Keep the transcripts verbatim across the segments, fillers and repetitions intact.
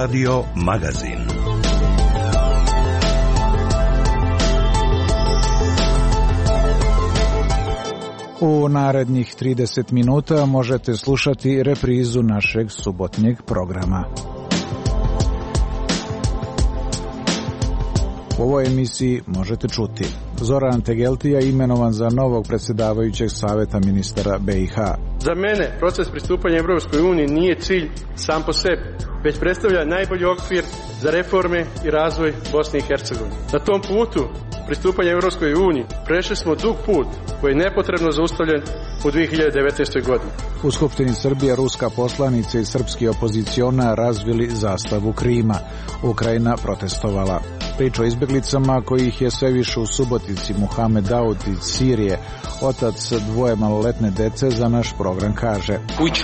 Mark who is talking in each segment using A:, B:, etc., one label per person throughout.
A: Radio Magazin.
B: U narednih trideset minuta možete slušati reprizu našeg subotnjeg programa. U ovoj emisiji možete čuti: Zoran Tegeltija imenovan za novog predsjedavajućeg saveta ministara B i H.
C: Za mene proces pristupanja Europskoj uniji nije cilj sam po sebi, već predstavlja najbolji okvir za reforme i razvoj Bosne i Hercegovine. Na tom putu pristupanja Europskoj uniji prešli smo dug put koji je nepotrebno zaustavljen u dvije hiljade devetnaestoj. godini.
B: U Skupštini Srbije ruska poslanica i srpski opozicionar razvili zastavu Krima. Ukrajina protestovala. Priča o izbjeglicama kojih je sve više u Subotici. Muhamed Daud iz Sirije, otac dvoje maloletne dece, za naš program kaže: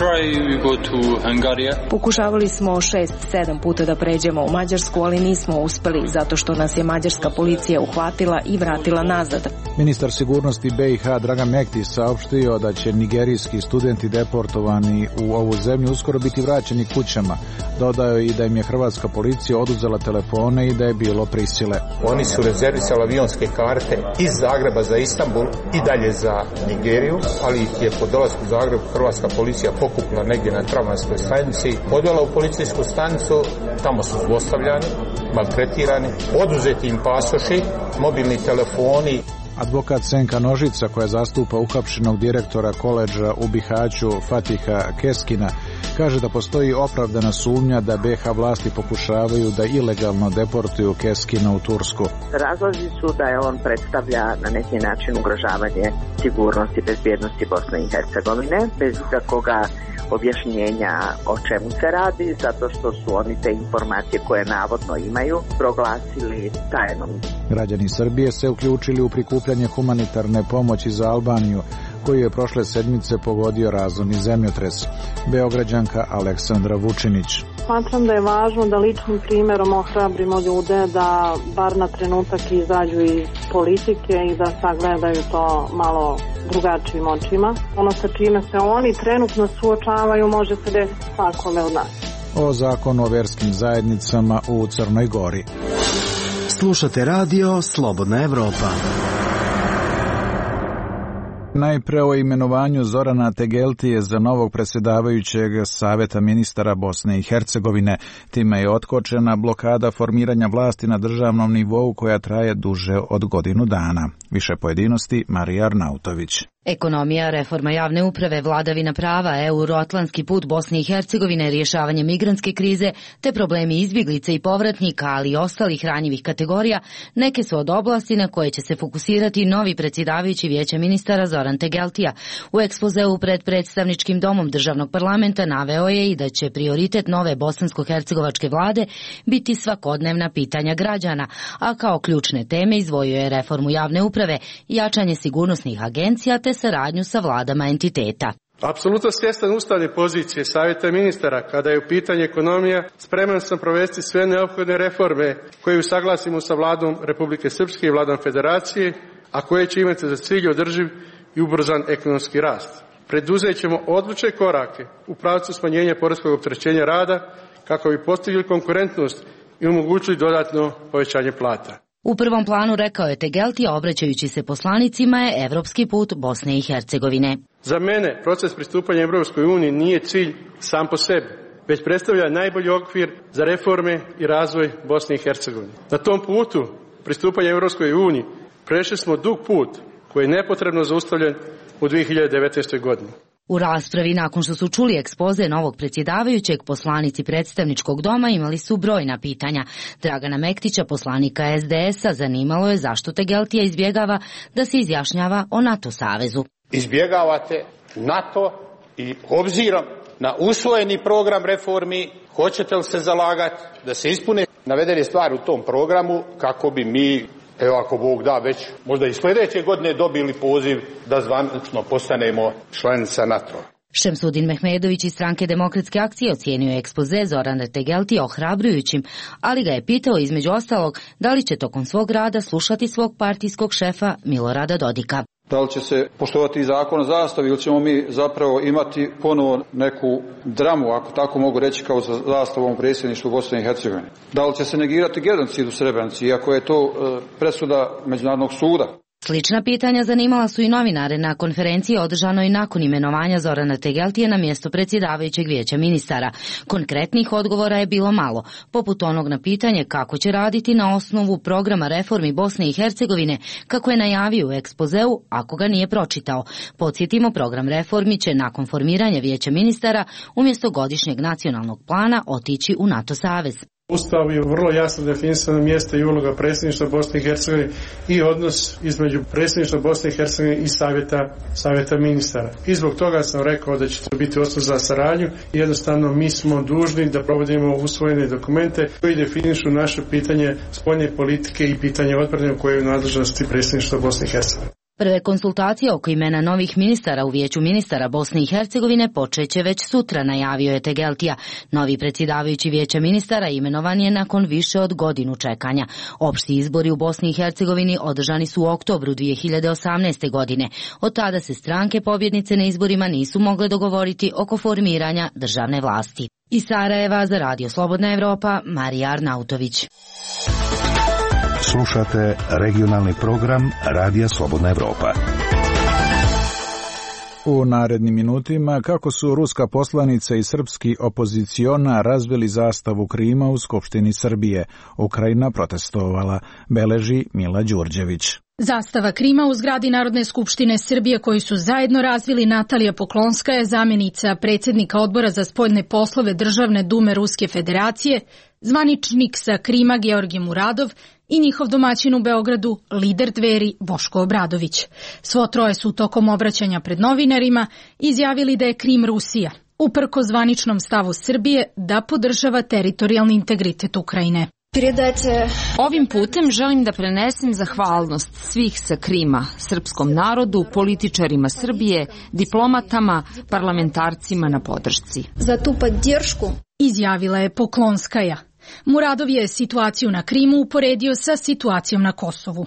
D: Pokušavali smo šest sedam puta da pređemo u Mađarsku, ali nismo uspeli zato što nas je mađarska policija uhvatila i vratila nazad.
B: Ministar sigurnosti B i H Dragan Mektić saopštio da će nigerijski studenti deportovani u ovu zemlju uskoro biti vraćeni kućama. Dodao je i da im je hrvatska policija oduzela telefone i da je bilo prisile.
E: Oni su rezervisali avionske karte iz Zagreba za Istanbul i dalje za Nigeriju, ali ih je po dolasku u Zagreb hrvatska policija pokupila negdje na tramvajskoj stanici, odvela u policijsku stanicu, tamo su zlostavljani, maltretirani, oduzeti im pasoši, mobilni telefoni.
B: Advokat Senka Nožica, koja zastupa uhapšenog direktora koledža u Bihaću Fatiha Keskina, kaže da postoji opravdana sumnja da B H vlasti pokušavaju da ilegalno deportuju Keskina u Tursku.
F: Razlozi su da je on predstavlja na neki način ugrožavanje sigurnosti i bezbjednosti Bosne i Hercegovine, bez ikakvoga objašnjenja o čemu se radi, zato što su oni te informacije koje navodno imaju proglasili tajnom.
B: Građani Srbije se uključili u prikupljanje humanitarne pomoći za Albaniju, koju je prošle sedmice pogodio razorni zemljotres. Beograđanka Aleksandra Vučinić:
G: Smatram da je važno da ličnim primjerom ohrabrimo ljude da bar na trenutak izađu iz politike i da sagledaju to malo drugačijim očima. Ono sa čime se oni trenutno suočavaju može se desiti svakome od nas.
B: O zakonu o verskim zajednicama u Crnoj Gori.
H: Slušate radio Slobodna Evropa.
B: Najpre o imenovanju Zorana Tegeltije za novog predsjedavajućeg saveta ministara Bosne i Hercegovine. Time je otkočena blokada formiranja vlasti na državnom nivou koja traje duže od godinu dana. Više pojedinosti Marija Arnautović.
I: Ekonomija, reforma javne uprave, vladavina prava, euroatlantski put Bosne i Hercegovine, rješavanje migrantske krize, te problemi izbjeglica i povratnika, ali i ostalih ranjivih kategorija, neke su od oblasti na koje će se fokusirati novi predsjedavajući vijeća ministara Zoran Tegeltija. U ekspozeu pred predstavničkim domom državnog parlamenta naveo je i da će prioritet nove bosansko-hercegovačke vlade biti svakodnevna pitanja građana, a kao ključne teme izdvojio je reformu javne uprave, jačanje sigurnosnih agencija te saradnju sa vladama entiteta.
C: Apsolutno svjestan ustavne pozicije Savjeta ministara kada je u pitanju ekonomija, spreman sam provesti sve neophodne reforme koje usaglasimo sa vladom Republike Srpske i vladom Federacije, a koje će imati za cilj održiv i ubrzan ekonomski rast. Preduzet ćemo odlučne korake u pravcu smanjenja poreskog opterećenja rada kako bi postigli konkurentnost i omogućili dodatno povećanje plata.
I: U prvom planu, rekao je Tegeltija, obraćajući se poslanicima, je evropski put Bosne i Hercegovine.
C: Za mene proces pristupanja Europskoj uniji nije cilj sam po sebi, već predstavlja najbolji okvir za reforme i razvoj Bosne i Hercegovine. Na tom putu pristupanja Europskoj uniji prešli smo dug put koji je nepotrebno zaustavljen u dvije hiljade devetnaestoj. godini.
I: U raspravi, nakon što su čuli ekspoze novog predsjedavajućeg, poslanici predstavničkog doma imali su brojna pitanja. Dragana Mektića, poslanika S D S-a, zanimalo je zašto Tegeltija izbjegava da se izjašnjava o NATO savezu.
E: Izbjegavate NATO i obzirom na usvojeni program reformi, hoćete li se zalagati da se ispune navedene stvari u tom programu kako bi mi, evo ako Bog da, već možda i sljedeće godine dobili poziv da zvanično postanemo članica NATO-a.
I: Šemsudin Mehmedović iz Stranke demokratske akcije ocijenio je ekspoze Zorana Tegeltija ohrabrujućim, ali ga je pitao između ostalog da li će tokom svog rada slušati svog partijskog šefa Milorada Dodika.
A: Da li će se poštovati zakon o zastavi ili ćemo mi zapravo imati ponovo neku dramu, ako tako mogu reći, kao za zastavom predsjedništvu Bosne i Hercegovine? Da li će se negirati genocid u Srebrenici, iako je to presuda Međunarodnog suda?
I: Slična pitanja zanimala su i novinare na konferenciji održanoj nakon imenovanja Zorana Tegeltije na mjesto predsjedavajućeg vijeća ministara. Konkretnih odgovora je bilo malo, poput onog na pitanje kako će raditi na osnovu programa reformi Bosne i Hercegovine, kako je najavio u ekspozeu, ako ga nije pročitao. Podsjetimo, program reformi će nakon formiranja vijeća ministara umjesto godišnjeg nacionalnog plana otići u NATO savez.
C: Ustav je vrlo jasno definisano mjesto i uloga predsjedništva Bosne i Hercegovine i odnos između predsjedništva Bosne i Hercegovine i savjeta, savjeta ministara. I zbog toga sam rekao da će to biti osnov za saradnju. Jednostavno mi smo dužni da provodimo usvojene dokumente koji definišu naše pitanje spoljne politike i pitanje odbrane koje je u nadležnosti predsjedništva Bosne i Hercegovine.
I: Prve konsultacije oko imena novih ministara u vijeću ministara Bosne i Hercegovine počeće već sutra, najavio je Tegeltija. Novi predsjedavajući vijeća ministara imenovan je nakon više od godinu čekanja. Opšti izbori u Bosni i Hercegovini održani su u oktobru dvije hiljade osamnaeste. godine. Od tada se stranke pobjednice na izborima nisu mogle dogovoriti oko formiranja državne vlasti. Iz Sarajeva za Radio Slobodna Evropa, Marija Arnautović.
J: Slušate regionalni program Radija Slobodna Evropa.
B: U narednim minutima kako su ruska poslanica i srpski opoziciona razvili zastavu Krima u Skupštini Srbije. Ukrajina protestovala, beleži Mila Đurđević.
K: Zastava Krima u zgradi Narodne skupštine Srbije koju su zajedno razvili Natalija Poklonska je zamjenica predsjednika Odbora za spoljne poslove Državne dume Ruske federacije, zvaničnik sa Krima Georgij Muradov i njihov domaćin u Beogradu, lider Dveri Boško Obradović. Svo troje su tokom obraćanja pred novinarima izjavili da je Krim Rusija, uprkos zvaničnom stavu Srbije da podržava teritorijalni integritet Ukrajine.
L: Ovim putem želim da prenesem zahvalnost svih sa Krima, srpskom narodu, političarima Srbije, diplomatama, parlamentarcima na podršci.
K: Za tu podršku izjavila je Poklonskaja. Muradov je situaciju na Krimu uporedio sa situacijom na Kosovu.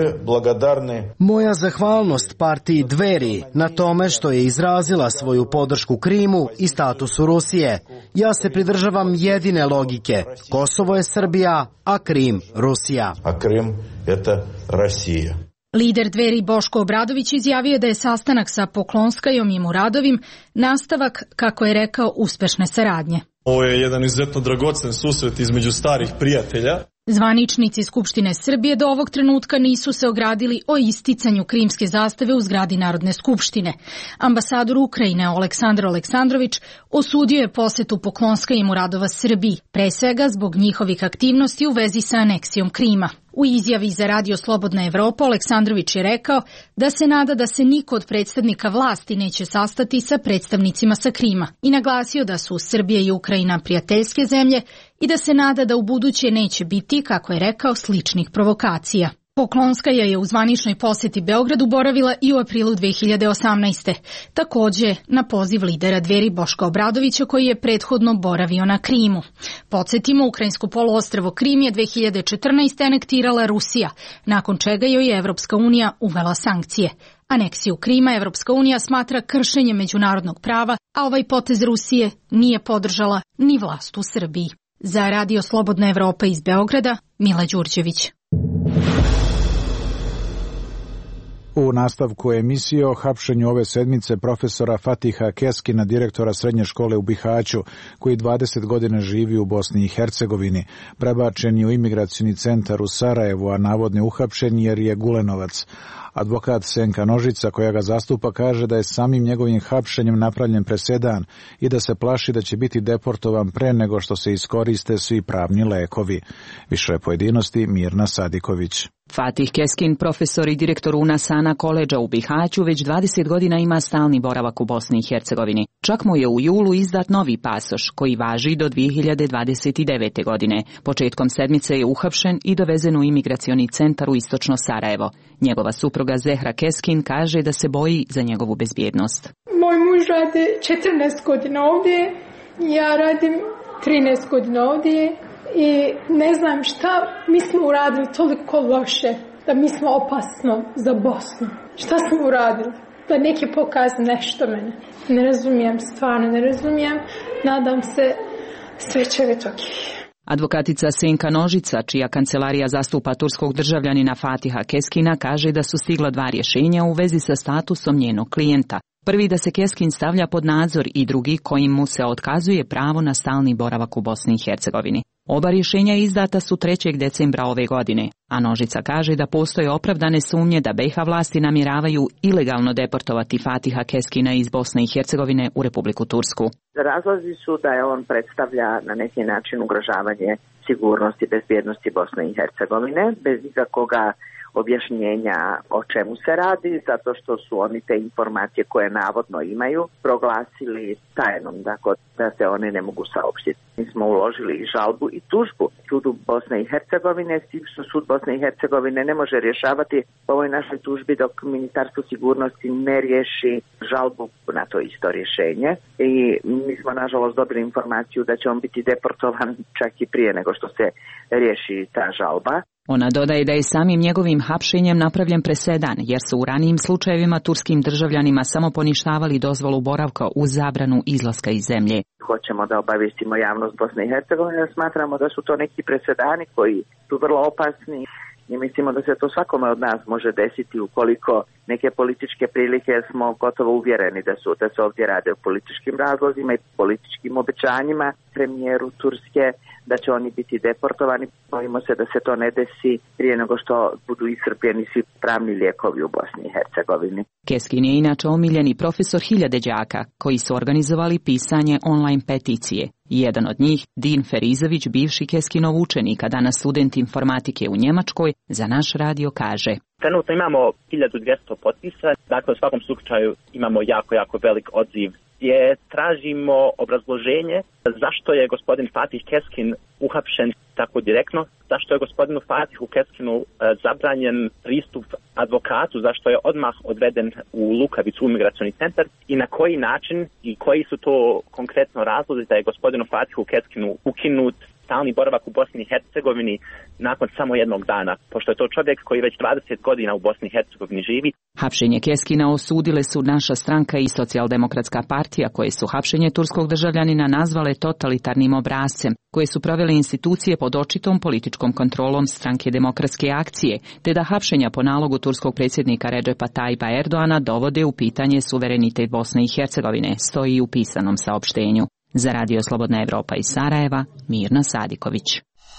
H: Moja zahvalnost partiji Dveri na tome što je izrazila svoju podršku Krimu i statusu Rusije. Ja se pridržavam jedine logike. Kosovo je Srbija, a Krim Rusija.
M: A Krim je Rusija.
K: Lider Dveri Boško Obradović izjavio da je sastanak sa Poklonskajom i Muradovim nastavak, kako je rekao, uspešne saradnje.
N: Ovo je jedan izuzetno dragocen susret između starih prijatelja.
K: Zvaničnici Skupštine Srbije do ovog trenutka nisu se ogradili o isticanju krimske zastave u zgradi Narodne skupštine. Ambasador Ukrajine Oleksandar Aleksandrović osudio je posetu Poklonska i Muradova Srbiji, pre svega zbog njihovih aktivnosti u vezi sa aneksijom Krima. U izjavi za Radio Slobodna Evropa Aleksandrović je rekao da se nada da se niko od predstavnika vlasti neće sastati sa predstavnicima sa Krima i naglasio da su Srbija i Ukrajina prijateljske zemlje i da se nada da u buduće neće biti, kako je rekao, sličnih provokacija. Poklonskaja je u zvaničnoj posjeti Beogradu boravila i u aprilu dve hiljade osamnaeste. Takođe na poziv lidera Dveri Boška Obradovića koji je prethodno boravio na Krimu. Podsjetimo, ukrajinsko poluostrvo Krim je dve hiljade četrnaeste. anektirala Rusija, nakon čega joj je Evropska unija uvela sankcije. Aneksiju Krima Evropska unija smatra kršenjem međunarodnog prava, a ovaj potez Rusije nije podržala ni vlast u Srbiji. Za Radio Slobodna Evropa iz Beograda, Mila Đurđević.
B: U nastavku emisije o hapšenju ove sedmice profesora Fatiha Keskina, direktora srednje škole u Bihaću, koji dvadeset godina živi u Bosni i Hercegovini, prebačen je u imigracioni centar u Sarajevu, a navodno uhapšen jer je Gulenovac. Advokat Senka Nožica, koja ga zastupa, kaže da je samim njegovim hapšenjem napravljen presedan i da se plaši da će biti deportovan pre nego što se iskoriste svi pravni lekovi. Više pojedinosti Mirna Sadiković.
O: Fatih Keskin, profesor i direktor Unasana koledža u Bihaću, već dvadeset godina ima stalni boravak u Bosni i Hercegovini. Čak mu je u julu izdat novi pasoš, koji važi do dvije hiljade dvadeset devete. godine. Početkom sedmice je uhapšen i dovezen u imigracioni centar u istočno Sarajevo. Njegova supruga Zehra Keskin kaže da se boji za njegovu bezbjednost.
P: Moj muž radi četrnaest godina ovdje, ja radim trinaest godina ovdje. I ne znam šta mi smo uradili toliko loše. da mi smo opasno za Bosnu. Šta smo uradili? Da neki pokazne nešto mene. Ne razumijem, stvarno ne razumijem. Nadam se sve će biti ok.
O: Advokatica Senka Nožica, čija kancelarija zastupa turskog državljanina Fatiha Keskina, kaže da su stigla dva rješenja u vezi sa statusom njenog klijenta. Prvi da se Keskin stavlja pod nadzor i drugi kojim mu se otkazuje pravo na stalni boravak u Bosni i Hercegovini. Oba rješenja izdata su trećeg decembra ove godine, a Nožica kaže da postoje opravdane sumnje da B i H vlasti namjeravaju ilegalno deportovati Fatiha Keskina iz Bosne i Hercegovine u Republiku Tursku.
F: Razlozi su da je on predstavlja na neki način ugrožavanje sigurnosti i bezbjednosti Bosne i Hercegovine, bez ikakvoga objašnjenja o čemu se radi, zato što su oni te informacije koje navodno imaju proglasili tajnom, dakle da se one ne mogu saopštiti. Mi smo uložili i žalbu i tužbu sudu Bosne i Hercegovine, s tim što sud Bosne i Hercegovine ne može rješavati po ovoj našoj tužbi dok Ministarstvo sigurnosti ne riješi žalbu na to isto rješenje. I mi smo nažalost dobili informaciju da će on biti deportovan čak i prije nego što se riješi ta žalba.
O: Ona dodaje da je samim njegovim hapšenjem napravljen presedan, jer su u ranijim slučajevima turskim državljanima samo poništavali dozvolu boravka uz zabranu izlaska iz zemlje.
F: Hoćemo da obavistimo javnost Bosne i Hercegovine, smatramo da su to neki presedani koji su vrlo opasni i mislimo da se to svakome od nas može desiti ukoliko neke političke prilike smo gotovo uvjereni da su da se ovdje rade o političkim razlozima i političkim obećanjima premijeru Turske da će oni biti deportovani. Bojimo se da se to ne desi prije nego što budu iscrpljeni svi pravni lijekovi u Bosni i Hercegovini.
O: Keskin je inače omiljeni profesor hiljade đaka koji su organizovali pisanje online peticije. Jedan od njih, Din Ferizović, bivši Keskinov učenik, a danas student informatike u Njemačkoj, za naš radio kaže:
Q: Trenutno imamo hiljadu dvjesto potpisa, dakle u svakom slučaju imamo jako, jako velik odziv gdje tražimo obrazloženje zašto je gospodin Fatih Keskin uhapšen tako direktno, zašto je gospodinu Fatihu Keskinu zabranjen pristup advokatu, zašto je odmah odveden u Lukavicu u migracioni centar i na koji način i koji su to konkretno razlozi da je gospodinu Fatihu Keskinu ukinut stalni boravak u Bosni i Hercegovini nakon samo jednog dana, pošto je to čovjek koji već dvadeset godina u Bosni i Hercegovini živi.
O: Hapšenje Keskina osudile su naša stranka i Socijaldemokratska partija, koje su hapšenje turskog državljanina nazvale totalitarnim obrascem, koje su provele institucije pod očitom političkom kontrolom Stranke demokratske akcije, te da hapšenja po nalogu turskog predsjednika Redžepa Tajipa Erdoana dovode u pitanje suverenitet Bosne i Hercegovine, stoji u pisanom saopštenju. Za Radio Slobodna Evropa iz Sarajeva, Mirna Sadiković.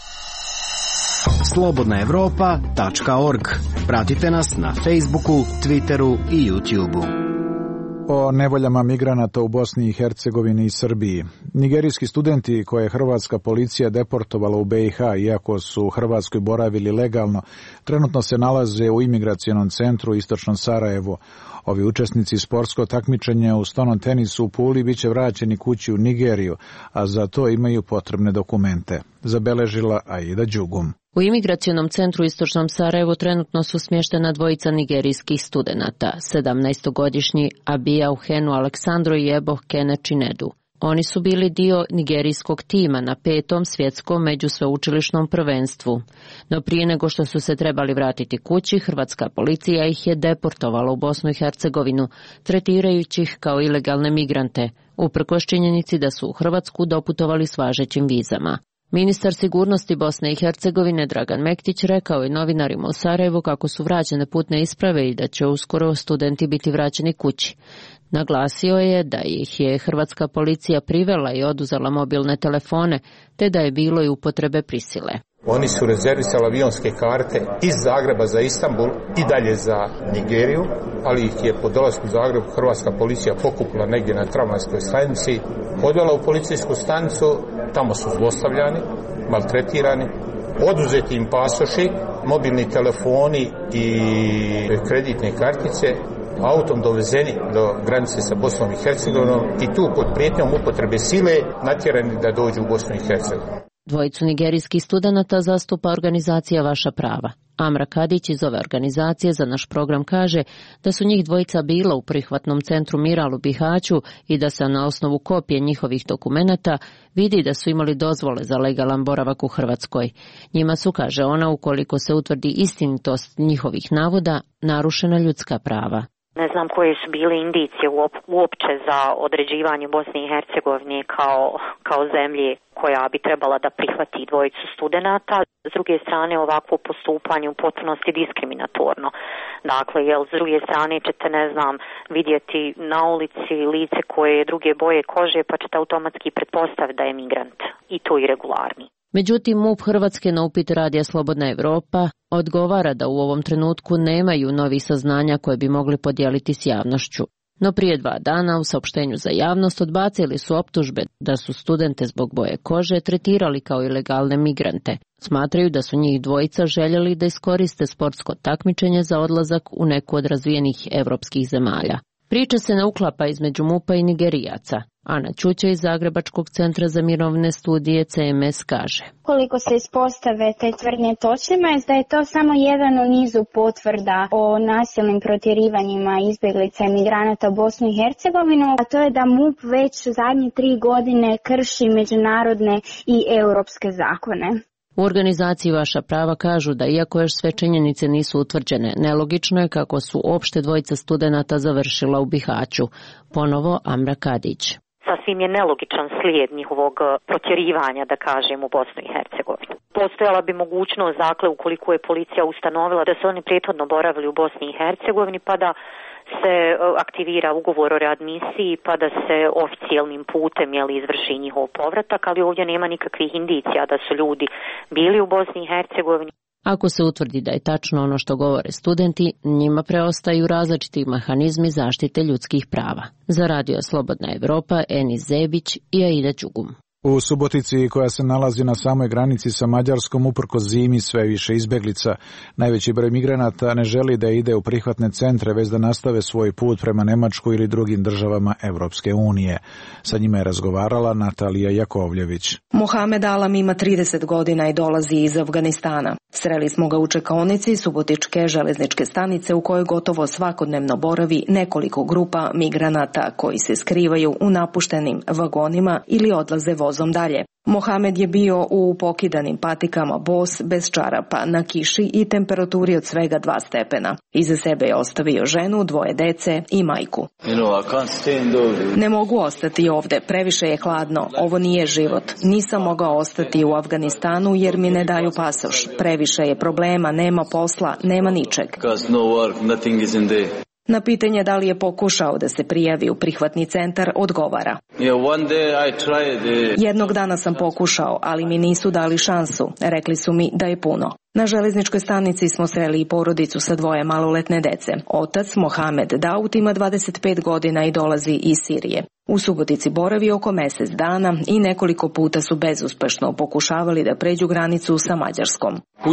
H: slobodna evropa tačka org. Pratite nas na Facebooku, Twitteru i YouTubeu.
B: O nevoljama migranata u Bosni i Hercegovini i Srbiji. Nigerijski studenti koje je hrvatska policija deportovala u B i H, iako su u Hrvatskoj boravili legalno, trenutno se nalaze u imigracionom centru u istočnom Sarajevu. Ovi učesnici sportskog takmičenja u stonom tenisu u Puli biće vraćeni kući u Nigeriju, a za to imaju potrebne dokumente, zabeležila Aida Đugum.
R: U imigracionom centru u istočnom Sarajevu trenutno su smještena dvojica nigerijskih studenata, sedamnaestogodišnji Abija Uhenu Aleksandro i Eboh Kene Chinedu. Oni su bili dio nigerijskog tima na petom svjetskom međusveučilišnom prvenstvu. No prije nego što su se trebali vratiti kući, hrvatska policija ih je deportovala u Bosnu i Hercegovinu, tretirajući ih kao ilegalne migrante, uprkos činjenici da su u Hrvatsku doputovali s važećim vizama. Ministar sigurnosti Bosne i Hercegovine Dragan Mektić rekao je novinarima u Sarajevu kako su vraćene putne isprave i da će uskoro studenti biti vraćeni kući. Naglasio je da ih je hrvatska policija privela i oduzela mobilne telefone, te da je bilo i upotrebe prisile.
E: Oni su rezervisali avionske karte iz Zagreba za Istanbul i dalje za Nigeriju, ali ih je po dolasku u Zagreb hrvatska policija pokupila negdje na tramvajskoj stanici, odvela u policijsku stanicu, tamo su zlostavljani, maltretirani, oduzeti im pasoši, mobilni telefoni i kreditne kartice, autom dovezeni do granice sa Bosnom i Hercegovinom i tu pod prijetnjom upotrebe sile natjerani da dođu u Bosnu i Hercegovinu.
R: Dvojicu nigerijskih studenata zastupa organizacija Vaša prava. Amra Kadić iz ove organizacije za naš program kaže da su njih dvojica bila u prihvatnom centru Miral u Bihaću i da se na osnovu kopije njihovih dokumenata vidi da su imali dozvole za legalan boravak u Hrvatskoj. Njima su, kaže ona, ukoliko se utvrdi istinitost njihovih navoda, narušena ljudska prava.
S: Ne znam koje su bile indicije uopće za određivanje Bosne i Hercegovine kao, kao zemlje koja bi trebala da prihvati dvojicu studenata. S druge strane, ovakvo postupanje u potpunosti diskriminatorno. Dakle, jel, s druge strane ćete, ne znam, vidjeti na ulici lice koje je druge boje kože, pa ćete automatski pretpostaviti da je migrant i to irregularni.
R: Međutim, MUP Hrvatske na upit Radija Slobodna Evropa odgovara da u ovom trenutku nemaju novih saznanja koje bi mogli podijeliti s javnošću. No prije dva dana u saopštenju za javnost odbacili su optužbe da su studente zbog boje kože tretirali kao ilegalne migrante. Smatraju da su njih dvojica željeli da iskoriste sportsko takmičenje za odlazak u neku od razvijenih evropskih zemalja. Priča se ne uklapa između MUP-a i Nigerijaca. Ana Ćuća iz Zagrebačkog centra za mirovne studije C M S kaže:
T: Koliko se ispostave te tvrdnje točnima, je da je to samo jedan u nizu potvrda o nasilnim protjerivanjima izbjeglica i migranata u Bosnu i Hercegovinu, a to je da MUP već zadnje tri godine krši međunarodne i europske zakone.
R: U organizaciji Vaša prava kažu da iako još sve činjenice nisu utvrđene, nelogično je kako su opšte dvojica studenata završila u Bihaću. Ponovo Amra Kadić.
S: Sasvim je nelogičan slijed njihovog protjerivanja, da kažem, u Bosnu i Hercegovinu. Postojala bi mogućnost, dakle, ukoliko je policija ustanovila da su oni prethodno boravili u Bosni i Hercegovini, pa da se aktivira ugovor o readmisiji, pa da se oficijalnim putem jeli, izvrši njihov povratak, ali ovdje nema nikakvih indicija da su ljudi bili u Bosni i Hercegovini.
R: Ako se utvrdi da je tačno ono što govore studenti, njima preostaju različiti mehanizmi zaštite ljudskih prava. Za Radio Slobodna Evropa, Enis Zebić i Aida Đugum.
B: U Subotici, koja se nalazi na samoj granici sa Mađarskom, uprkos zimi sve više izbjeglica. Najveći broj migranata ne želi da ide u prihvatne centre, već da nastave svoj put prema Nemačkoj ili drugim državama Evropske unije. Sa njima je razgovarala Natalija Jakovljević.
D: Mohamed Alam ima trideset godina i dolazi iz Afganistana. Sreli smo ga u čekaonici Subotičke železničke stanice u kojoj gotovo svakodnevno boravi nekoliko grupa migranata koji se skrivaju u napuštenim vagonima ili odlaze vozom dalje. Mohamed je bio u pokidanim patikama bos, bez čarapa, na kiši i temperaturi od svega dva stepena. Iza sebe je ostavio ženu, dvoje dece i majku. Ne mogu ostati ovde, previše je hladno, ovo nije život. Nisam mogao ostati u Afganistanu jer mi ne daju pasoš. Previše je problema, nema posla, nema ničeg. Na pitanje da li je pokušao da se prijavi u prihvatni centar, odgovara: Jednog dana sam pokušao, ali mi nisu dali šansu. Rekli su mi da je puno. Na železničkoj stanici smo sreli i porodicu sa dvoje maloletne dece. Otac, Mohamed Daut, ima dvadeset pet godina i dolazi iz Sirije. U Subotici boravi oko mjesec dana i nekoliko puta su bezuspešno pokušavali da pređu granicu sa Mađarskom.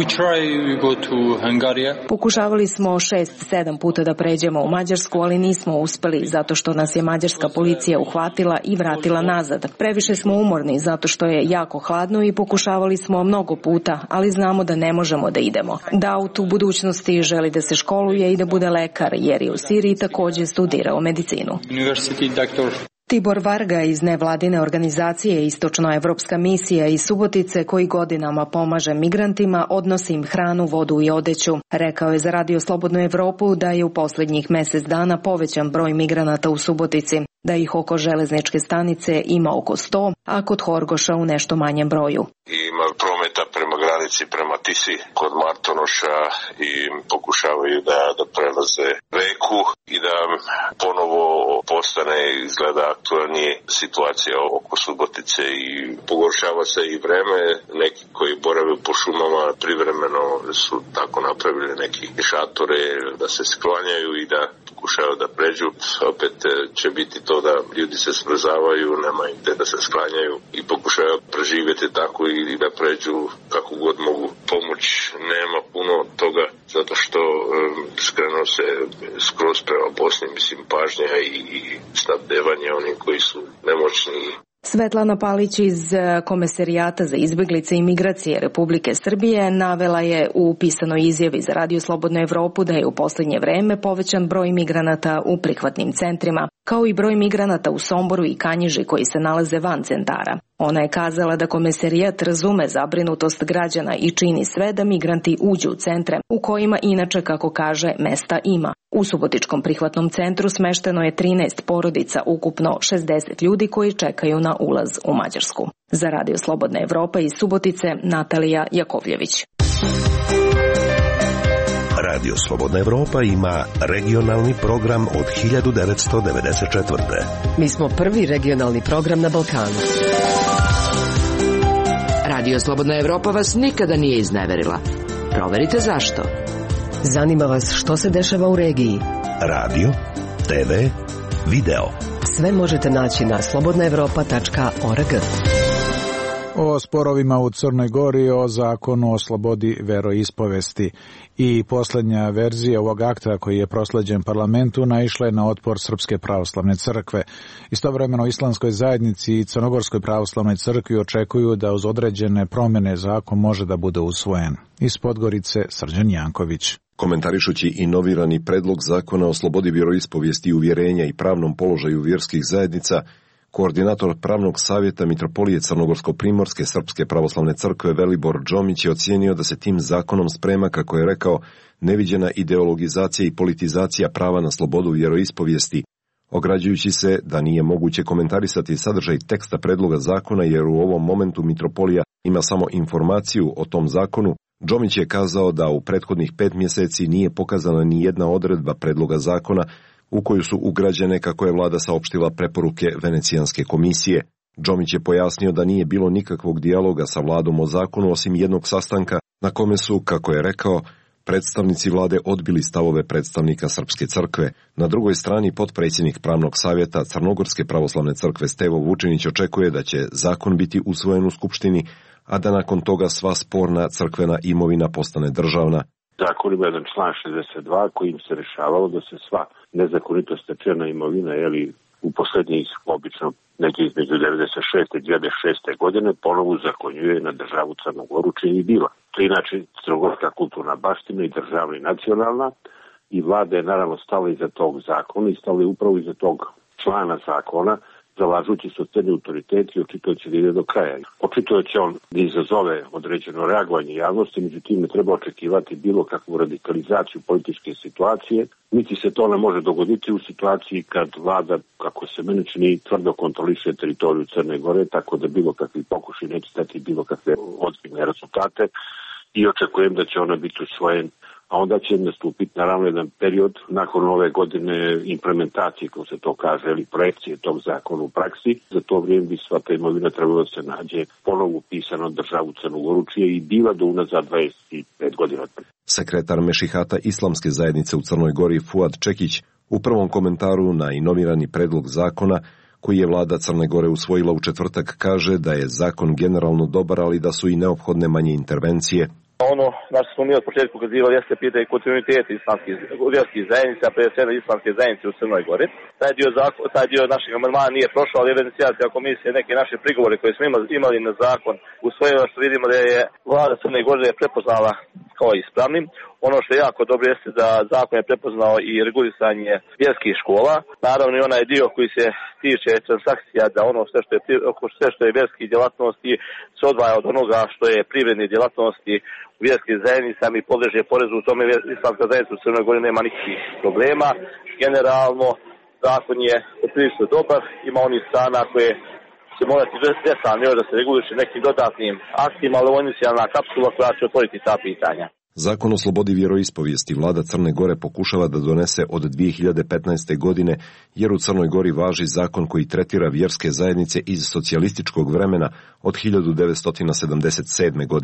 D: Pokušavali smo šest, sedam puta da pređemo u Mađarsku, ali nismo uspeli zato što nas je mađarska policija uhvatila i vratila nazad. Previše smo umorni zato što je jako hladno i pokušavali smo mnogo puta, ali znamo da ne možemo da idemo. Daut u budućnosti želi da se školuje i da bude lekar, jer je u Siriji također studirao medicinu. Tibor Varga iz nevladine organizacije Istočnoevropska misija iz Subotice, koji godinama pomaže migrantima, odnosi im hranu, vodu i odeću. Rekao je za Radio Slobodnu Evropu da je u posljednjih mjesec dana povećan broj migranata u Subotici, da ih oko železničke stanice ima oko sto, a kod Horgoša u nešto manjem broju.
U: Ima prometa prema granici, prema Tisi kod Martonoša i pokušavaju da, da prelaze reku i da ponovo postane izgleda aktualnije situacija oko Subotice i pogoršava se i vreme. Neki koji borave po šumama privremeno su tako napravili neki šatore da se sklanjaju i da pokušaju da pređu. Opet će biti to da ljudi se smrzavaju, nema gde da se sklanjaju i pokušaju preživjeti tako i da pređu kako god mogu. Pomoć nema puno toga zato što um, skrenuo se skroz prema Bosni, mislim, pažnja i, i snabdevanje onih koji su nemoćni.
D: Svetlana Palić iz Komesarijata za izbjeglice i migracije Republike Srbije navela je u pisanoj izjavi za Radio Slobodnu Evropu da je u posljednje vreme povećan broj migranata u prihvatnim centrima, kao i broj migranata u Somboru i Kanjiži koji se nalaze van centara. Ona je kazala da Komesarijat razume zabrinutost građana i čini sve da migranti uđu u centre, u kojima inače, kako kaže, mesta ima. U Subotičkom prihvatnom centru smešteno je trinaest porodica, ukupno šezdeset ljudi koji čekaju na ulaz u Mađarsku. Za Radio Slobodna Evropa iz Subotice, Natalija Jakovljević.
J: Radio Slobodna Evropa ima regionalni program od hiljadu devetsto devedeset četvrte.
G: Mi smo prvi regionalni program na Balkanu. Radio Slobodna Evropa vas nikada nije izneverila. Proverite zašto. Zanima vas što se dešava u regiji.
J: Radio, te ve, video.
G: Sve možete naći na slobodna evropa tačka org.
B: O sporovima u Crnoj Gori o zakonu o slobodi veroispovesti i posljednja verzija ovog akta koji je prosleđen parlamentu naišla je na otpor Srpske pravoslavne crkve. Istovremeno Islamskoj zajednici i Crnogorskoj pravoslavnoj crkvi očekuju da uz određene promjene zakon može da bude usvojen. Iz Podgorice Srđan Janković.
V: Komentarišući inovirani predlog zakona o slobodi vjeroispovijesti i uvjerenja i pravnom položaju vjerskih zajednica, koordinator pravnog savjeta Mitropolije Crnogorsko-primorske Srpske pravoslavne crkve Velibor Džomić je ocijenio da se tim zakonom sprema, kako je rekao, neviđena ideologizacija i politizacija prava na slobodu vjeroispovijesti, ograđujući se da nije moguće komentarisati sadržaj teksta predloga zakona jer u ovom momentu Mitropolija ima samo informaciju o tom zakonu. Džomić je kazao da u prethodnih pet mjeseci nije pokazana ni jedna odredba predloga zakona u koju su ugrađene, kako je vlada saopštila, preporuke Venecijanske komisije. Džomić je pojasnio da nije bilo nikakvog dijaloga sa vladom o zakonu osim jednog sastanka na kome su, kako je rekao, predstavnici vlade odbili stavove predstavnika Srpske crkve. Na drugoj strani potpredsjednik pravnog savjeta Crnogorske pravoslavne crkve Stevo Vučinić očekuje da će zakon biti usvojen u Skupštini, a da nakon toga sva sporna crkvena imovina postane državna.
W: Zakon ima jedan član šezdeset dva kojim se rešavalo da se sva nezakonito stečena imovina, jeli u posljednjih obično negdje između devedeset šeste i dvije hiljade šeste godine ponovo zakonjuje na državu Crnu Goru, čiji je bila. To je inače crnogorska kulturna baština i državna i nacionalna, i vlada je naravno stala iza tog zakona i stala je upravo iza tog člana zakona, zalažući se oceni autoritet i očito će da ide do kraja. Očito će on da izazove određeno reagovanje javnosti, međutim ne treba očekivati bilo kakvu radikalizaciju političke situacije, niti se to ne može dogoditi u situaciji kad vlada, kako se meni čini, tvrdo kontroliše teritoriju Crne Gore, tako da bilo kakvi pokušaj neće dati bilo kakve ozbiljne rezultate i očekujem da će ona biti usvojen, a onda će nastupiti naravno jedan period nakon ove godine implementacije, kako se to kaže, ili projekcije tog zakona u praksi. Za to vrijeme bi sva ta imovina trebalo da se nađe ponovo upisano državu Crnu Goru, čije i bila do unazad dvadeset pet godina.
V: Sekretar Mešihata Islamske zajednice u Crnoj Gori Fuad Čekić u prvom komentaru na inovirani predlog zakona koji je vlada Crne Gore usvojila u četvrtak kaže da je zakon generalno dobar, ali da su i neophodne manje intervencije.
X: Ono na što smo mi od početka ukazivali jeste pitanje kontinuiteta islamskih vjerskih zajednica, pre svega islamske zajednice u Crnoj Gori. Taj dio, zakon, taj dio našeg amandmana nije prošao, ali Venecijanska komisija neke naše prigovore koje smo imali na zakon usvojila, što vidimo da je vlada Crne Gore prepoznala kao ispravnim. Ono što je jako dobro jeste da zakon je prepoznao i regulisanje vjerskih škola. Naravno i onaj dio koji se tiče transakcija, da ono sve što je, sve što je vjerskih djelatnosti se odvaja od onoga što je privredne djelatnosti u vjerskim zajednicama i podleže porezu. U tome islamska zajednica u Crnoj Gori nema nikakvih problema. Generalno zakon je prilično dobar, ima onih strana koje će morati detaljno još da se reguliše nekim dodatnim aktima, ali ovo je inicijalna kapsula koja će otvoriti ta pitanja.
V: Zakon o slobodi vjeroispovijesti vlada Crne Gore pokušava da donese od dvije hiljade petnaeste. godine, jer u Crnoj Gori važi zakon koji tretira vjerske zajednice iz socijalističkog vremena od hiljadu devetsto sedamdeset sedme. godine.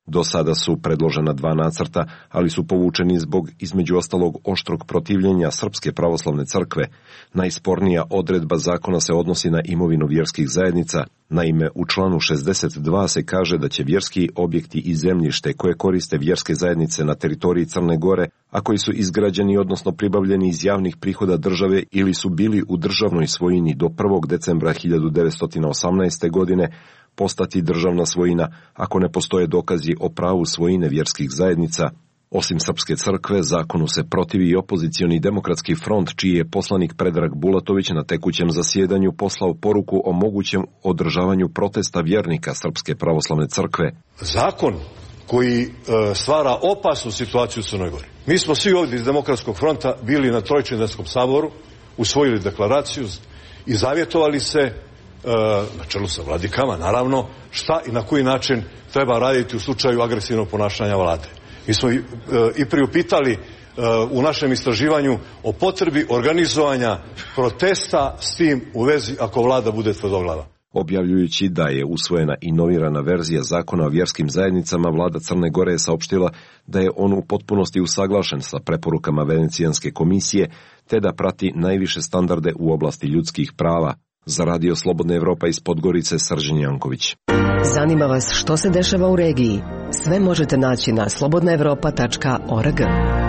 V: Do sada su predložena dva nacrta, ali su povučeni zbog, između ostalog, oštrog protivljenja Srpske pravoslavne crkve. Najspornija odredba zakona se odnosi na imovinu vjerskih zajednica. Naime, u članu šezdeset dva se kaže da će vjerski objekti i zemljište koje koriste vjerske zajednice na teritoriji Crne Gore, a koji su izgrađeni odnosno pribavljeni iz javnih prihoda države ili su bili u državnoj svojini do prvog decembra hiljadu devetsto osamnaeste. godine, postati državna svojina ako ne postoje dokazi o pravu svojine vjerskih zajednica. Osim Srpske crkve, zakonu se protivi i opozicioni demokratski front, čiji je poslanik Predrag Bulatović na tekućem zasjedanju poslao poruku o mogućem održavanju protesta vjernika Srpske pravoslavne crkve.
A: Zakon koji e, stvara opasnu situaciju u Crnoj Gori. Mi smo svi ovdje iz Demokratskog fronta bili na Trojčidanskom saboru, usvojili deklaraciju i zavjetovali se na čelu sa vladikama, naravno, šta i na koji način treba raditi u slučaju agresivnog ponašanja vlade. Mi smo i, i priupitali u našem istraživanju o potrebi organizovanja protesta s tim u vezi ako vlada bude tvrdoglava.
V: Objavljujući da je usvojena inovirana verzija zakona o vjerskim zajednicama, vlada Crne Gore je saopštila da je on u potpunosti usaglašen sa preporukama Venecijanske komisije, te da prati najviše standarde u oblasti ljudskih prava. Za Radio Slobodna Evropa iz Podgorice, Srđan Janković.
G: Zanima vas što se dešava u regiji? Sve možete naći na slobodna evropa tačka org.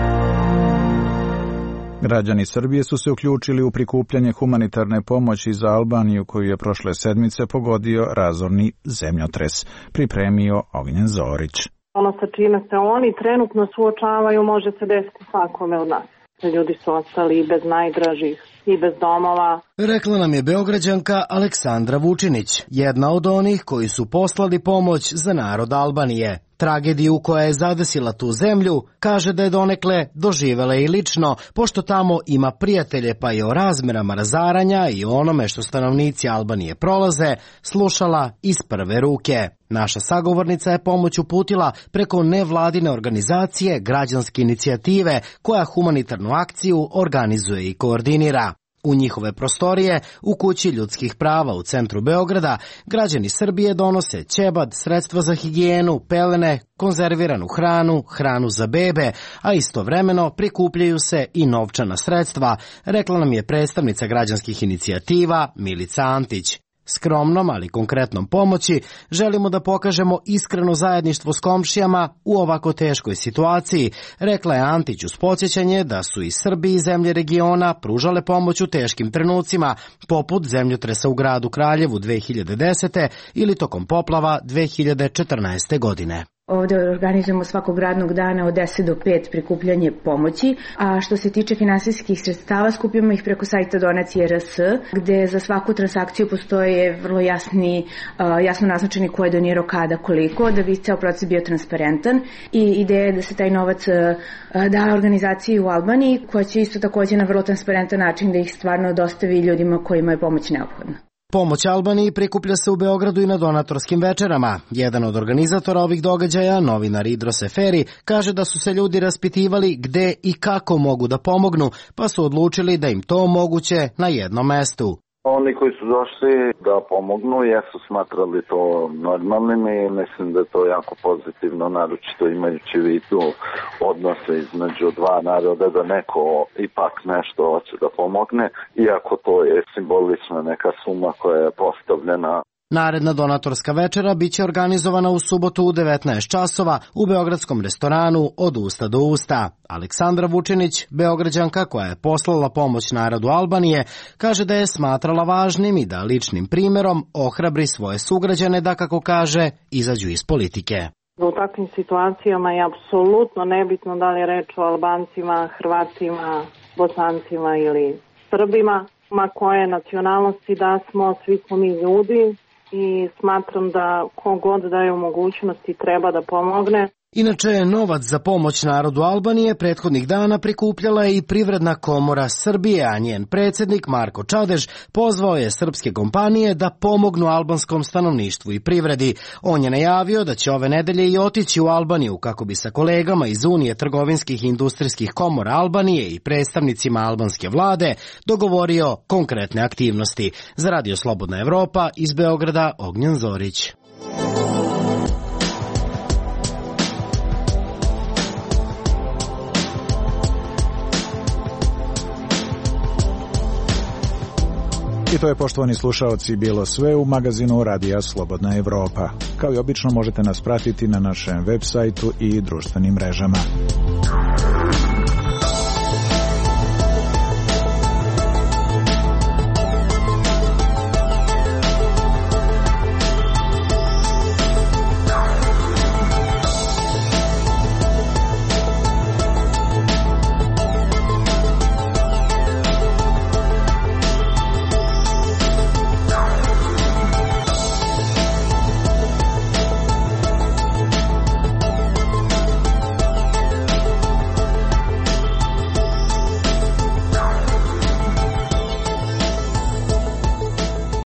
B: Građani Srbije su se uključili u prikupljanje humanitarne pomoći za Albaniju, koju je prošle sedmice pogodio razorni zemljotres. Pripremio Ognjen Zorić.
C: Ono sa čime se oni trenutno suočavaju može se desiti svakome od nas. Ljudi su ostali bez najdražih i bez domova.
H: Rekla nam je Beograđanka Aleksandra Vučinić, jedna od onih koji su poslali pomoć za narod Albanije. Tragediju koja je zadesila tu zemlju, kaže da je donekle doživela i lično, pošto tamo ima prijatelje, pa i o razmerama razaranja i o onome što stanovnici Albanije prolaze, slušala iz prve ruke. Naša sagovornica je pomoć uputila preko nevladine organizacije Građanske inicijative, koja humanitarnu akciju organizuje i koordinira. U njihove prostorije, u kući ljudskih prava u centru Beograda, građani Srbije donose ćebad, sredstva za higijenu, pelene, konzerviranu hranu, hranu za bebe, a istovremeno prikupljaju se i novčana sredstva, rekla nam je predstavnica građanskih inicijativa Milica Antić. Skromnom, ali konkretnom pomoći želimo da pokažemo iskreno zajedništvo s komšijama u ovako teškoj situaciji, rekla je Antić uz podsjećanje da su i Srbi i zemlje regiona pružale pomoć u teškim trenucima, poput zemljotresa u gradu Kraljevu dve hiljade desete. ili tokom poplava dve hiljade četrnaeste. godine.
I: Ovdje organizujemo svakog radnog dana od deset do pet prikupljanje pomoći, a što se tiče finansijskih sredstava skupimo ih preko sajta Donacije R S, gde za svaku transakciju postoje vrlo jasni, jasno naznačeni ko je donirao kada koliko, da bi ceo proces bio transparentan i ideja je da se taj novac da organizaciji u Albaniji, koja će isto također na vrlo transparentan način da ih stvarno dostavi ljudima kojima je pomoć neophodna.
H: Pomoć Albaniji prikuplja se u Beogradu i na donatorskim večerama. Jedan od organizatora ovih događaja, novinar Idro Seferi, kaže da su se ljudi raspitivali gde i kako mogu da pomognu, pa su odlučili da im to omoguće na jednom mestu.
W: Oni koji su došli da pomognu, jesu smatrali to normalnim i mislim da je to jako pozitivno, naročito imajući u vidu odnose između dva naroda, da neko ipak nešto hoće da pomogne, iako to je simbolična neka suma koja je postavljena.
H: Naredna donatorska večera biće organizovana u subotu u devetnaest časova u beogradskom restoranu Od usta do usta. Aleksandra Vučinić, Beograđanka koja je poslala pomoć narodu Albanije, kaže da je smatrala važnim i da ličnim primjerom ohrabri svoje sugrađane da, kako kaže, izađu iz politike.
C: U takvim situacijama je apsolutno nebitno da li je reč o Albancima, Hrvatima, Bosancima ili Srbima, ma koje nacionalnosti da smo, svi smo mi ljudi. I smatram da kogod daje mogućnosti treba da pomogne.
H: Inače, novac za pomoć narodu Albanije prethodnih dana prikupljala je i Privredna komora Srbije, a njen predsjednik Marko Čadež pozvao je srpske kompanije da pomognu albanskom stanovništvu i privredi. On je najavio da će ove nedelje i otići u Albaniju kako bi sa kolegama iz Unije trgovinskih i industrijskih komora Albanije i predstavnicima albanske vlade dogovorio konkretne aktivnosti. Za Radio Slobodna Evropa iz Beograda, Ognjen Zorić.
B: I to je, poštovani slušaoci, bilo sve u magazinu Radija Slobodna Evropa. Kao i obično možete nas pratiti na našem web sajtu i društvenim mrežama.